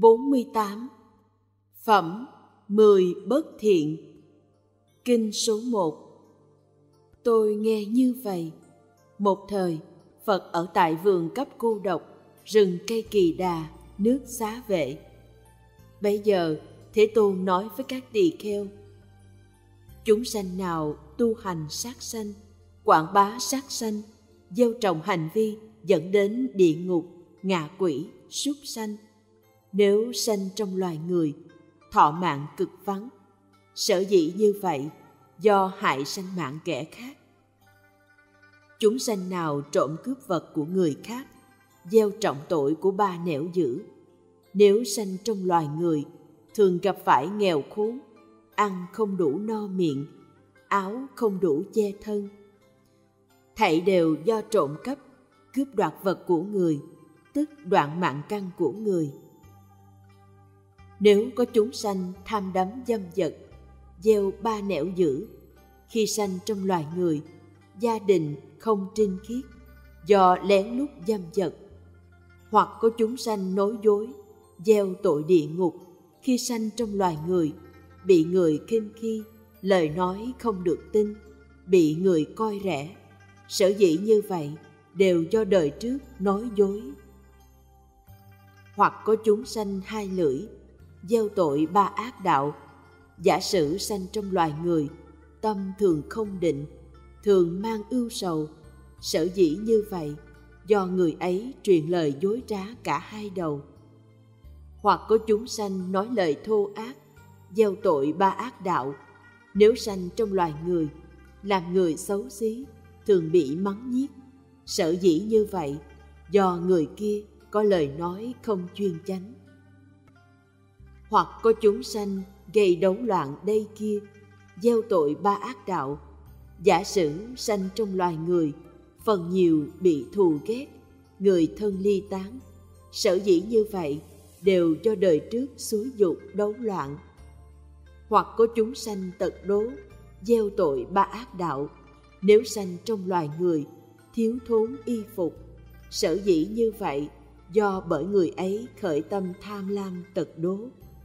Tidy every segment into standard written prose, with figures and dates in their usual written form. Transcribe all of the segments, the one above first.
48. Phẩm 10 bất thiện. Kinh số 1. Tôi nghe như vậy. Một thời, Phật ở tại vườn cấp cô độc, rừng cây Kỳ Đà, nước Xá Vệ. Bấy giờ, Thế Tôn nói với các tỳ kheo: chúng sanh nào tu hành sát sanh, quảng bá sát sanh, gieo trồng hành vi dẫn đến địa ngục, ngạ quỷ, súc sanh, nếu sanh trong loài người, thọ mạng cực vắng. Sở dĩ như vậy, do hại sanh mạng kẻ khác. Chúng sanh nào trộm cướp vật của người khác, gieo trọng tội của ba nẻo dữ, nếu sanh trong loài người, thường gặp phải nghèo khốn, ăn không đủ no miệng, áo không đủ che thân. Thảy đều do trộm cắp, cướp đoạt vật của người, tức đoạn mạng căn của người. Nếu có chúng sanh tham đắm dâm vật, gieo ba nẻo dữ, khi sanh trong loài người, gia đình không trinh khiết, do lén lút dâm vật. Hoặc có chúng sanh nói dối, gieo tội địa ngục, khi sanh trong loài người, bị người khinh khi, lời nói không được tin, bị người coi rẻ. Sở dĩ như vậy, đều do đời trước nói dối. Hoặc có chúng sanh hai lưỡi, gieo tội ba ác đạo. Giả sử sanh trong loài người, tâm thường không định, thường mang ưu sầu. Sở dĩ như vậy, do người ấy truyền lời dối trá cả hai đầu. Hoặc có chúng sanh nói lời thô ác, gieo tội ba ác đạo. Nếu sanh trong loài người, làm người xấu xí, thường bị mắng nhiếc. Sở dĩ như vậy, do người kia có lời nói không chuyên chánh. Hoặc có chúng sanh gây đấu loạn đây kia, gieo tội ba ác đạo. Giả sử sanh trong loài người, phần nhiều bị thù ghét, người thân ly tán. Sở dĩ như vậy, đều do đời trước xúi dục đấu loạn. Hoặc có chúng sanh tật đố, gieo tội ba ác đạo. Nếu sanh trong loài người, thiếu thốn y phục. Sở dĩ như vậy, do bởi người ấy khởi tâm tham lam tật đố.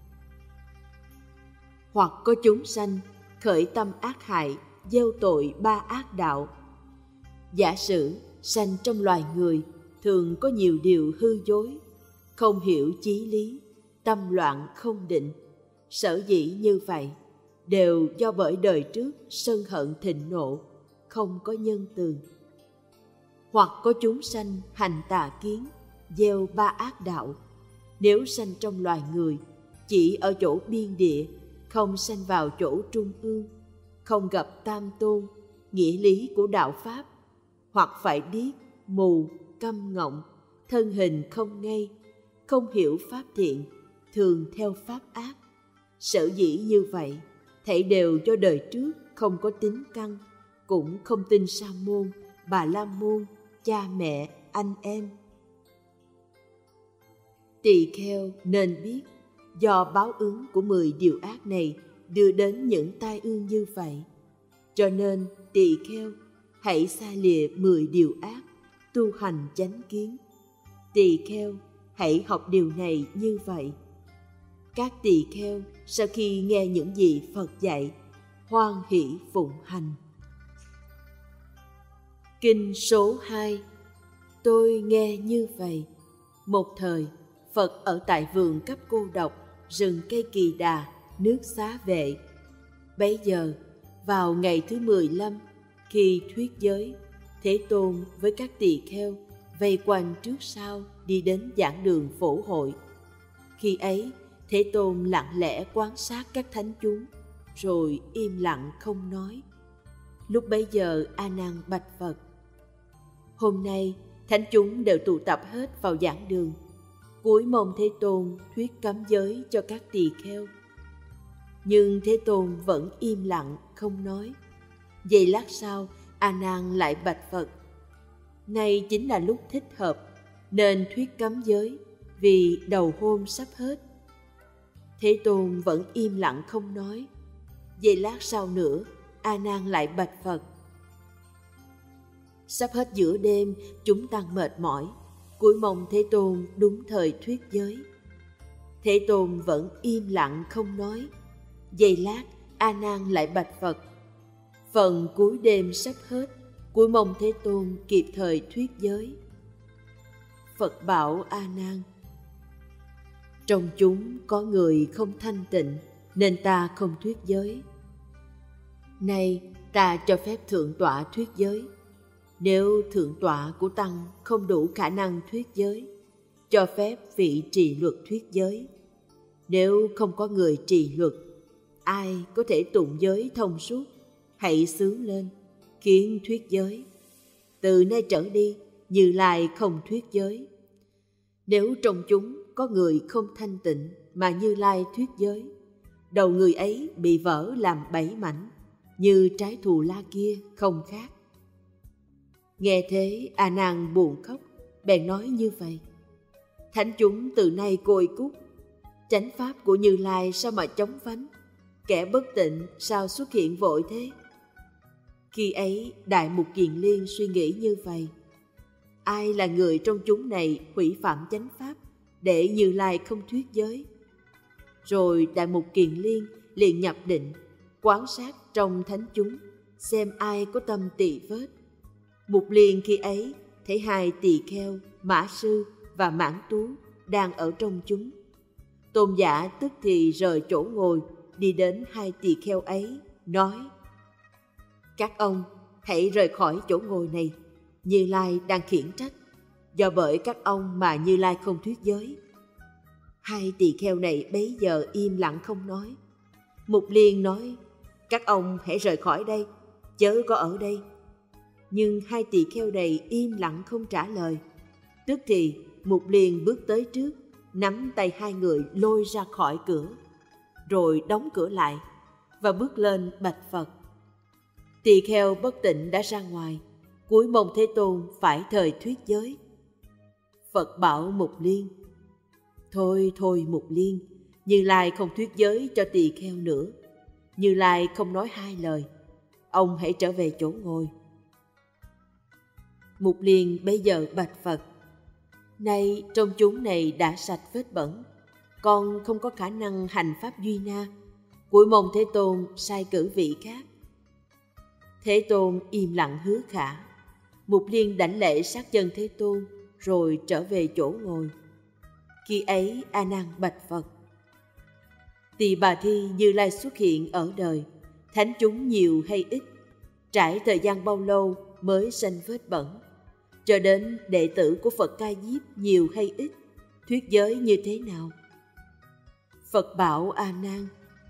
Hoặc có chúng sanh khởi tâm ác hại, gieo tội ba ác đạo. Giả sử sanh trong loài người, thường có nhiều điều hư dối, không hiểu chí lý, tâm loạn không định. Sở dĩ như vậy, đều do bởi đời trước sân hận thịnh nộ, không có nhân từ. Hoặc có chúng sanh hành tà kiến, gieo ba ác đạo. Nếu sanh trong loài người, chỉ ở chỗ biên địa, không sanh vào chỗ trung ương, không gặp tam tôn, nghĩa lý của đạo pháp, hoặc phải điếc, mù, câm ngọng, thân hình không ngay, không hiểu pháp thiện, thường theo pháp ác. Sở dĩ như vậy, thảy đều do đời trước không có tín căn, cũng không tin sa môn, bà la môn, cha mẹ, anh em. Tỳ kheo nên biết, do báo ứng của 10 điều ác này đưa đến những tai ương như vậy. Cho nên tỳ kheo hãy xa lìa 10 điều ác, tu hành chánh kiến. Tỳ kheo hãy học điều này như vậy. Các tỳ kheo sau khi nghe những gì Phật dạy, hoan hỷ phụng hành. Kinh số 2. Tôi nghe như vậy. Một thời, Phật ở tại vườn cấp cô độc, rừng cây Kỳ Đà, nước Xá Vệ. Bấy giờ, vào ngày thứ 15, khi thuyết giới, Thế Tôn với các tỳ kheo vây quanh trước sau đi đến giảng đường phổ hội. Khi ấy, Thế Tôn lặng lẽ quan sát các thánh chúng, rồi im lặng không nói. Lúc bấy giờ A Nan bạch Phật: hôm nay thánh chúng đều tụ tập hết vào giảng đường, cúi mong Thế Tôn thuyết cấm giới cho các tỳ kheo. Nhưng Thế Tôn vẫn im lặng không nói. Giây lát sau, A Nan lại bạch Phật: nay chính là lúc thích hợp, nên thuyết cấm giới, vì đầu hôm sắp hết. Thế Tôn vẫn im lặng không nói. Giây lát sau nữa, A Nan lại bạch Phật: sắp hết giữa đêm, chúng tăng mệt mỏi, cúi mong Thế Tôn đúng thời thuyết giới. Thế Tôn vẫn im lặng không nói. Giây lát, A Nan lại bạch Phật. Phần cuối đêm sắp hết, cuối mong Thế Tôn kịp thời thuyết giới. Phật bảo A Nan: trong chúng có người không thanh tịnh, nên ta không thuyết giới. Nay ta cho phép thượng tọa thuyết giới. Nếu thượng tọa của tăng không đủ khả năng thuyết giới, cho phép vị trì luật thuyết giới. Nếu không có người trì luật, ai có thể tụng giới thông suốt, hãy xướng lên, khiến thuyết giới. Từ nay trở đi, Như Lai không thuyết giới. Nếu trong chúng có người không thanh tịnh mà Như Lai thuyết giới, đầu người ấy bị vỡ làm 7 mảnh, như trái thù la kia không khác. Nghe thế, A Nan buồn khóc, bèn nói như vậy: thánh chúng từ nay côi cút, chánh pháp của Như Lai sao mà chống vánh, kẻ bất tịnh sao xuất hiện vội thế. Khi ấy, Đại Mục Kiền Liên suy nghĩ như vậy: ai là người trong chúng này hủy phạm chánh pháp, để Như Lai không thuyết giới? Rồi Đại Mục Kiền Liên liền nhập định, quan sát trong thánh chúng, xem ai có tâm tỳ vết. Mục Liên khi ấy thấy 2 tỳ kheo, Mã Sư và Mãn Tú đang ở trong chúng. Tôn giả tức thì rời chỗ ngồi, đi đến 2 tỳ kheo ấy, nói: các ông hãy rời khỏi chỗ ngồi này, Như Lai đang khiển trách, do bởi các ông mà Như Lai không thuyết giới. 2 tỳ kheo này bấy giờ im lặng không nói. Mục Liên nói: các ông hãy rời khỏi đây, chớ có ở đây. Nhưng 2 tỳ kheo này im lặng không trả lời. Tức thì Mục Liên bước tới trước, nắm tay 2 người lôi ra khỏi cửa, rồi đóng cửa lại và bước lên bạch Phật: tỳ kheo bất tịnh đã ra ngoài, cuối mong Thế Tôn phải thời thuyết giới. Phật bảo Mục Liên: thôi Mục Liên, Như Lai không thuyết giới cho tỳ kheo nữa. Như Lai không nói 2 lời, ông hãy trở về chỗ ngồi. Mục Liên bây giờ bạch Phật: nay trong chúng này đã sạch vết bẩn, con không có khả năng hành pháp duy na, cuối mong Thế Tôn sai cử vị khác. Thế Tôn im lặng hứa khả. Mục Liên đảnh lễ sát chân Thế Tôn, rồi trở về chỗ ngồi. Khi ấy A Nan bạch Phật: Tỳ Bà Thi Như Lai xuất hiện ở đời, thánh chúng nhiều hay ít? Trải thời gian bao lâu mới sanh vết bẩn? Cho đến đệ tử của Phật Ca Diếp nhiều hay ít? Thuyết giới như thế nào? Phật bảo A Nan: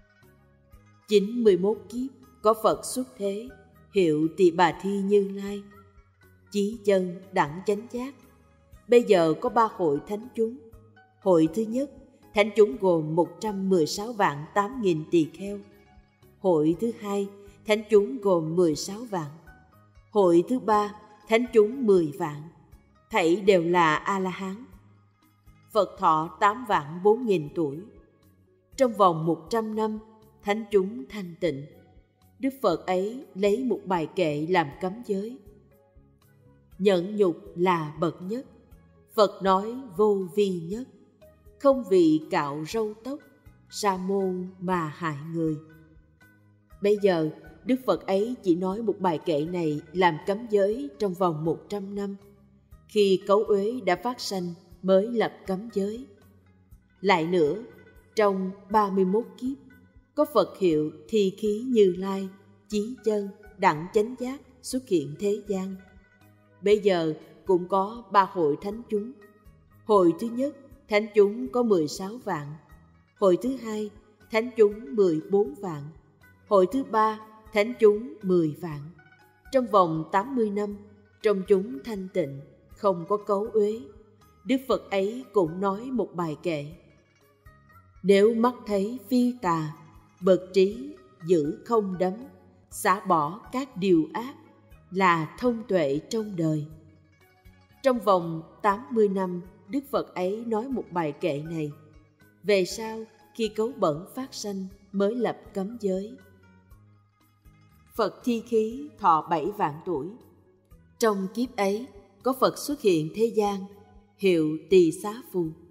91 kiếp có Phật xuất thế, hiệu Tỳ Bà Thi Như Lai, chí chân đẳng chánh giác. Bây giờ có 3 hội thánh chúng. Hội thứ nhất, thánh chúng gồm 116 vạn 8.000 tỳ kheo. Hội thứ hai, thánh chúng gồm 16 vạn. Hội thứ ba, thánh chúng 10 vạn. Thảy đều là A-la-hán. Phật thọ 8 vạn 4.000 tuổi. Trong vòng 100 năm, thánh chúng thanh tịnh. Đức Phật ấy lấy một bài kệ làm cấm giới. Nhẫn nhục là bậc nhất, Phật nói vô vi nhất. Không vì cạo râu tóc, sa môn mà hại người. Bây giờ, Đức Phật ấy chỉ nói một bài kệ này làm cấm giới trong vòng 100 năm. Khi cấu uế đã phát sanh mới lập cấm giới. Lại nữa, trong 31 kiếp, có Phật hiệu Thi Khí Như Lai, chí chân, đẳng chánh giác xuất hiện thế gian. Bây giờ cũng có 3 hội thánh chúng. Hội thứ nhất, thánh chúng có 16 vạn. Hội thứ hai, thánh chúng 14 vạn. Hội thứ ba, thánh chúng 10 vạn. Trong vòng 80 năm, trong chúng thanh tịnh, không có cấu uế. Đức Phật ấy cũng nói một bài kệ. Nếu mắt thấy phi tà, bậc trí giữ không đắm, xả bỏ các điều ác, là thông tuệ trong đời. Trong vòng 80 năm, Đức Phật ấy nói một bài kệ này. Về sau, khi cấu bẩn phát sanh mới lập cấm giới. Phật Thi Khí thọ 7 vạn tuổi. Trong kiếp ấy, có Phật xuất hiện thế gian, hiệu Tỳ Xá Phù,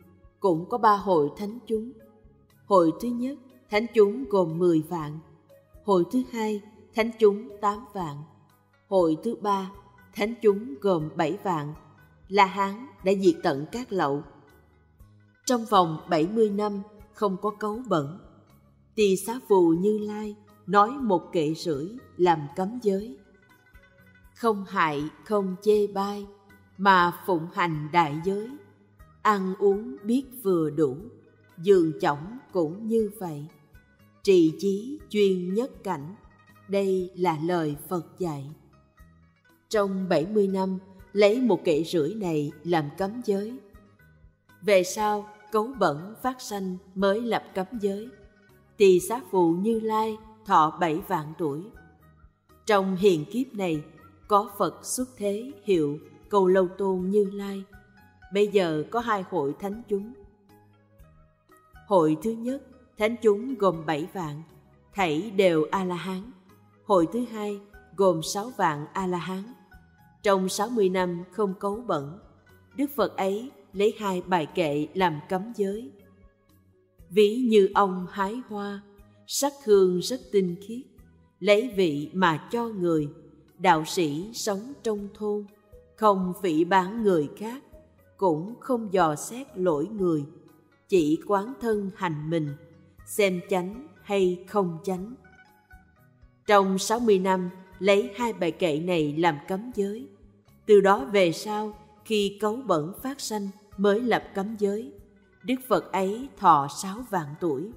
cũng có 3 hội thánh chúng. Hội thứ nhất, thánh chúng gồm 10 vạn. Hội thứ hai, thánh chúng 8 vạn. Hội thứ ba, thánh chúng gồm 7 vạn. La Hán đã diệt tận các lậu. Trong vòng 70 năm không có cấu bẩn. Tỳ Xá Phù Như Lai nói 1 kệ rưỡi làm cấm giới. Không hại, không chê bai, mà phụng hành đại giới. Ăn uống biết vừa đủ, giường chõng cũng như vậy. Trì chí chuyên nhất cảnh, đây là lời Phật dạy. Trong 70 năm, lấy 1 kệ rưỡi này làm cấm giới. Về sau, cấu bẩn phát sanh mới lập cấm giới. Tỳ Xá Phù Như Lai thọ 7 vạn tuổi. Trong hiền kiếp này, có Phật xuất thế hiệu Cầu Lâu Tôn Như Lai. Bây giờ có 2 hội thánh chúng. Hội thứ nhất, thánh chúng gồm 7 vạn, thảy đều A-la-hán. Hội thứ hai, gồm 6 vạn A-la-hán. Trong 60 năm không cấu bẩn, Đức Phật ấy lấy 2 bài kệ làm cấm giới. Ví như ông hái hoa, sắc hương rất tinh khiết, lấy vị mà cho người. Đạo sĩ sống trong thôn, không phỉ báng người khác, cũng không dò xét lỗi người, chỉ quán thân hành mình, xem chánh hay không chánh. Trong 60 năm lấy 2 bài kệ này làm cấm giới. Từ đó về sau, khi cấu bẩn phát sanh mới lập cấm giới. Đức Phật ấy thọ 6 vạn tuổi.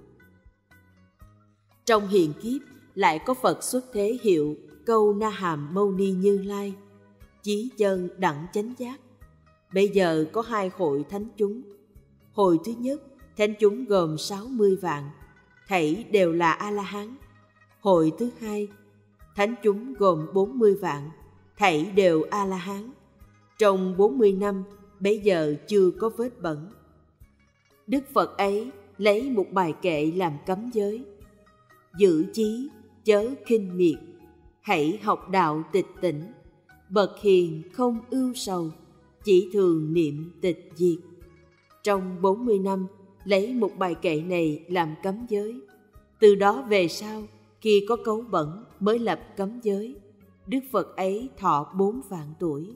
Trong hiền kiếp lại có Phật xuất thế hiệu Câu Na Hàm Mâu Ni Như Lai, chí chân đẳng chánh giác. Bây giờ có 2 hội thánh chúng. Hội thứ nhất, thánh chúng gồm 60 vạn, thảy đều là A-la-hán. Hội thứ hai, thánh chúng gồm 40 vạn, thảy đều A-la-hán. Trong 40 năm, bây giờ chưa có vết bẩn. Đức Phật ấy lấy 1 bài kệ làm cấm giới. Giữ chí, chớ khinh miệt, hãy học đạo tịch tỉnh. Bậc hiền không ưu sầu, chỉ thường niệm tịch diệt. Trong 40 năm, lấy 1 bài kệ này làm cấm giới. Từ đó về sau, khi có cấu bẩn mới lập cấm giới. Đức Phật ấy thọ 4 vạn tuổi.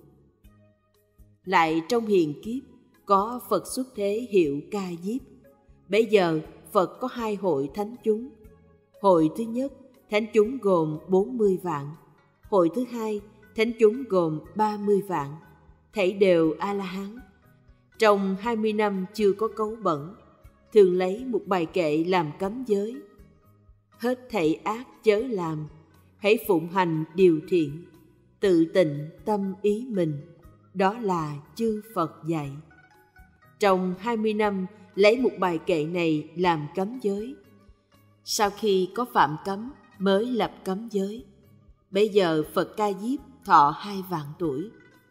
Lại trong hiền kiếp, có Phật xuất thế hiệu Ca Diếp. Bây giờ Phật có 2 hội thánh chúng. Hội thứ nhất, thánh chúng gồm 40 vạn. Hội thứ hai, thánh chúng gồm 30 vạn, thảy đều A-la-hán. Trong 20 năm chưa có cấu bẩn, thường lấy 1 bài kệ làm cấm giới. Hết thảy ác chớ làm, hãy phụng hành điều thiện, tự tịnh tâm ý mình, đó là chư Phật dạy. Trong 20 năm lấy 1 bài kệ này làm cấm giới. Sau khi có phạm cấm mới lập cấm giới. Bây giờ Phật Ca Diếp thọ 2 vạn tuổi.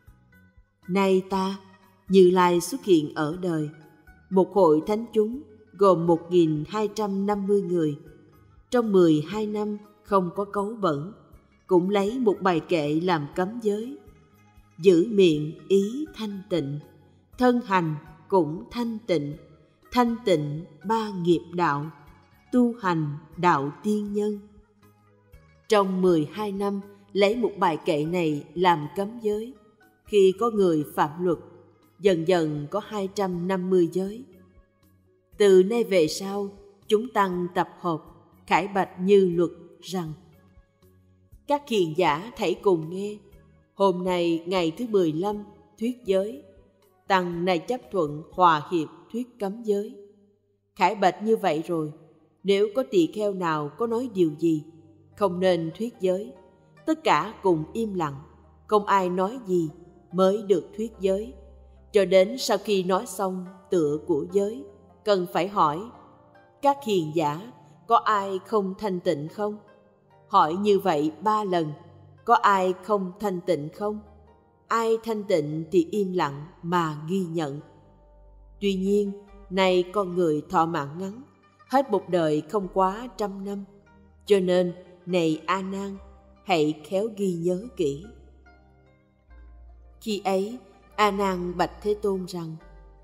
Nay ta, Như Lai xuất hiện ở đời. 1 hội thánh chúng gồm 1250 người. Trong 12 năm không có cấu bẩn, cũng lấy 1 bài kệ làm cấm giới. Giữ miệng ý thanh tịnh, thân hành cũng thanh tịnh. Thanh tịnh 3 nghiệp đạo, tu hành đạo tiên nhân. Trong 12 năm lấy 1 bài kệ này làm cấm giới. Khi có người phạm luật, dần dần có 250 giới. Từ nay về sau, chúng tăng tập hợp khải bạch như luật rằng: các hiền giả thảy cùng nghe, hôm nay ngày thứ 15 thuyết giới, tăng này chấp thuận hòa hiệp thuyết cấm giới. Khải bạch như vậy rồi, nếu có tỳ kheo nào có nói điều gì, không nên thuyết giới. Tất cả cùng im lặng, không ai nói gì mới được thuyết giới. Cho đến sau khi nói xong tựa của giới, cần phải hỏi: các hiền giả, có ai không thanh tịnh không? Hỏi như vậy 3 lần, có ai không thanh tịnh không? Ai thanh tịnh thì im lặng mà ghi nhận. Tuy nhiên, nay con người thọ mạng ngắn, hết một đời không quá 100 năm. Cho nên, này A Nan, hãy khéo ghi nhớ kỹ. Khi ấy, A Nan bạch Thế Tôn rằng: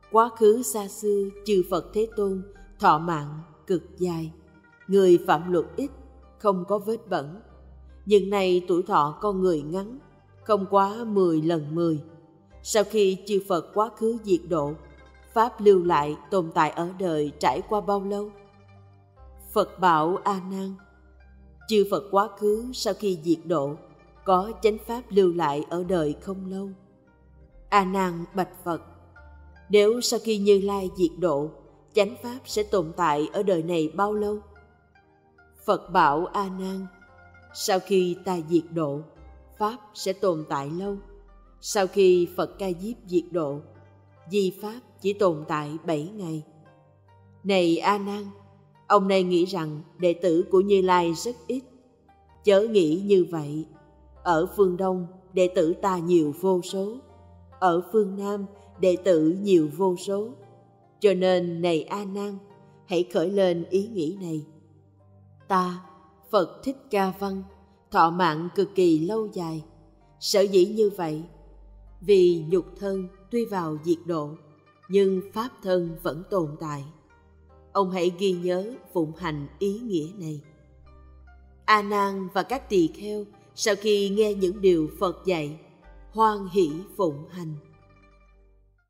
Quá khứ xa xưa, chư Phật Thế Tôn thọ mạng cực dài, người phạm luật ít, không có vết bẩn. Nhưng nay tuổi thọ con người ngắn, không quá 10 lần 10. Sau khi chư Phật quá khứ diệt độ, Pháp lưu lại tồn tại ở đời trải qua bao lâu? Phật bảo A Nan, chư Phật quá khứ sau khi diệt độ, có chánh Pháp lưu lại ở đời không lâu. A Nan bạch Phật, nếu sau khi Như Lai diệt độ, chánh Pháp sẽ tồn tại ở đời này bao lâu? Phật bảo A Nan, sau khi ta diệt độ, Pháp sẽ tồn tại lâu. Sau khi Phật Ca Diếp diệt độ, di Pháp chỉ tồn tại 7 ngày. Này A Nan, ông này nghĩ rằng đệ tử của Như Lai rất ít. Chớ nghĩ như vậy. Ở phương Đông, đệ tử ta nhiều vô số. Ở phương Nam, đệ tử nhiều vô số. Cho nên, này A Nan, hãy khởi lên ý nghĩ này. Ta, Phật Thích Ca Văn, thọ mạng cực kỳ lâu dài. Sở dĩ như vậy, vì nhục thân tuy vào diệt độ, nhưng Pháp thân vẫn tồn tại. Ông hãy ghi nhớ phụng hành ý nghĩa này. A Nan và các tỳ kheo sau khi nghe những điều Phật dạy, hoan hỷ phụng hành.